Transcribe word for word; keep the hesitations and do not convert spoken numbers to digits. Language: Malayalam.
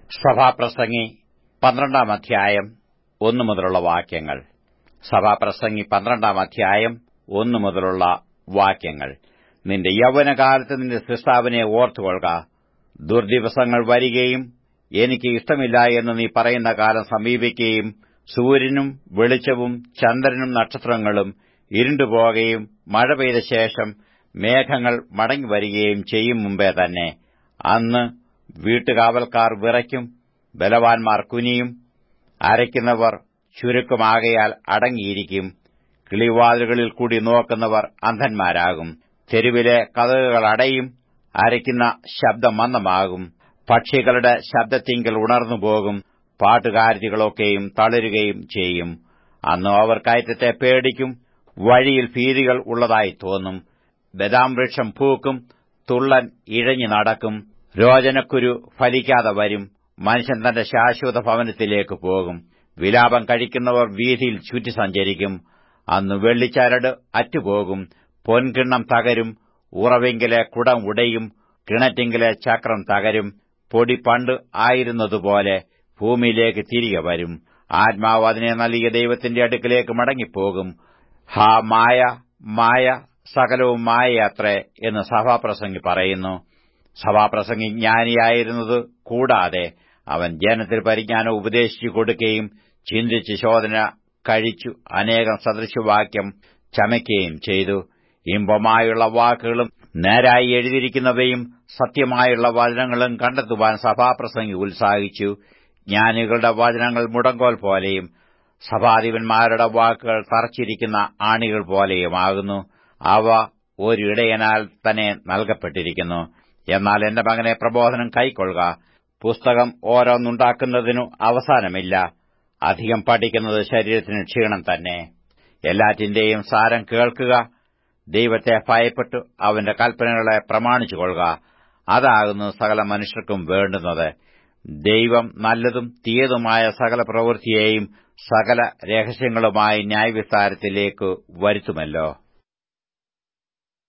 സഭാപ്രസംഗി പന്ത്രണ്ടാം അധ്യായം ഒന്നു മുതലുള്ള വാക്യങ്ങൾ. സഭാപ്രസംഗി പന്ത്രണ്ടാം അധ്യായം ഒന്നു മുതലുള്ള വാക്യങ്ങൾ. നിന്റെ യൗവനകാലത്ത് നിന്റെ സൃഷ്ടാവിനെ ഓർത്തുകൊള്ളുക. ദുർദിവസങ്ങൾ വരികയും എനിക്ക് ഇഷ്ടമില്ല എന്ന് നീ പറയുന്ന കാലം സമീപിക്കുകയും സൂര്യനും വെളിച്ചവും ചന്ദ്രനും നക്ഷത്രങ്ങളും ഇരുണ്ടുപോകുകയും മഴ പെയ്ത ശേഷം മേഘങ്ങൾ മടങ്ങിവരികയും ചെയ്യും മുമ്പേ തന്നെ അന്ന് വീട്ടുകാവൽക്കാർ വിറയ്ക്കും, ബലവാന്മാർ കുനിയും, അരയ്ക്കുന്നവർ ചുരുക്കമാകയാൽ അടങ്ങിയിരിക്കും. കിളിവാതിലുകളിൽ കൂടി നോക്കുന്നവർ അന്ധന്മാരാകും. തെരുവിലെ കതകുകൾ അടയും, അരയ്ക്കുന്ന ശബ്ദം മന്ദമാകും. പക്ഷികളുടെ ശബ്ദത്തിങ്കൽ ഉണർന്നുപോകും, പാട്ടുകാരികളൊക്കെയും തളരുകയും ചെയ്യും. അന്ന് അവർ കയറ്റത്തെ പേടിക്കും, വഴിയിൽ ഭീതികൾ ഉള്ളതായി തോന്നും. ബദാം വൃക്ഷം പൂക്കും, തുള്ളൻ ഇഴഞ്ഞു നടക്കും, രോചനക്കുരു ഫലിക്കാതെ വരും. മനുഷ്യൻ തന്റെ ശാശ്വത ഭവനത്തിലേക്ക് പോകും. വിലാപം കഴിക്കുന്നവർ വീഥിയിൽ ചുറ്റി സഞ്ചരിക്കും. അന്ന് വെള്ളിച്ചരട് അറ്റുപോകും, പൊൻകിണ്ണം തകരും, ഉറവിങ്കിലെ കുടം ഉടയും, കിണറ്റിങ്കിലെ ചക്രം തകരും. പൊടി പണ്ട് ആയിരുന്നതുപോലെ ഭൂമിയിലേക്ക് തിരികെ വരും. ആത്മാവ് അതിനെ നൽകിയ ദൈവത്തിന്റെ അടുക്കിലേക്ക് മടങ്ങിപ്പോകും. ഹാ മായ, മായ, സകലവും മായയത്രേ എന്ന് സഭാപ്രസംഗി പറയുന്നു. സഭാപ്രസംഗി ജ്ഞാനിയായിരുന്നത് കൂടാതെ അവൻ ജനത്തിൽ പരിജ്ഞാനം ഉപദേശിച്ചു കൊടുക്കുകയും ചിന്തിച്ച് ശോധന കഴിച്ചു അനേകം സദൃശവാക്യം ചമയ്ക്കുകയും ചെയ്തു. ഇമ്പമായുള്ള വാക്കുകളും നേരായി എഴുതിയിരിക്കുന്നവയും സത്യമായുള്ള വചനങ്ങളും കണ്ടെത്തുവാൻ സഭാപ്രസംഗി ഉത്സാഹിച്ചു. ജ്ഞാനികളുടെ വചനങ്ങൾ മുടങ്കോൽ പോലെയും സഭാധിപന്മാരുടെ വാക്കുകൾ തറച്ചിരിക്കുന്ന ആണികൾ പോലെയുമാകുന്നു. അവ ഒരിടയനാൽ തന്നെ നൽകപ്പെട്ടിരിക്കുന്നു. എന്നാൽ എന്റെ മകനെ, പ്രബോധനം കൈക്കൊള്ളുക. പുസ്തകം ഓരോന്നുണ്ടാക്കുന്നതിനു അവസാനമില്ല. അധികം പഠിക്കുന്നത് ശരീരത്തിന് ക്ഷീണം തന്നെ. എല്ലാറ്റിന്റെയും സാരം കേൾക്കുക. ദൈവത്തെ ഭയപ്പെട്ടു അവന്റെ കൽപ്പനകളെ പ്രമാണിച്ചുകൊള്ളുക. അതാകുന്നു സകല മനുഷ്യർക്കും വേണ്ടുന്നത്. ദൈവം നല്ലതും തീയതുമായ സകല പ്രവൃത്തിയെയും സകല രഹസ്യങ്ങളുമായി ന്യായവിസ്താരത്തിലേക്ക് വരുത്തുമല്ലോ.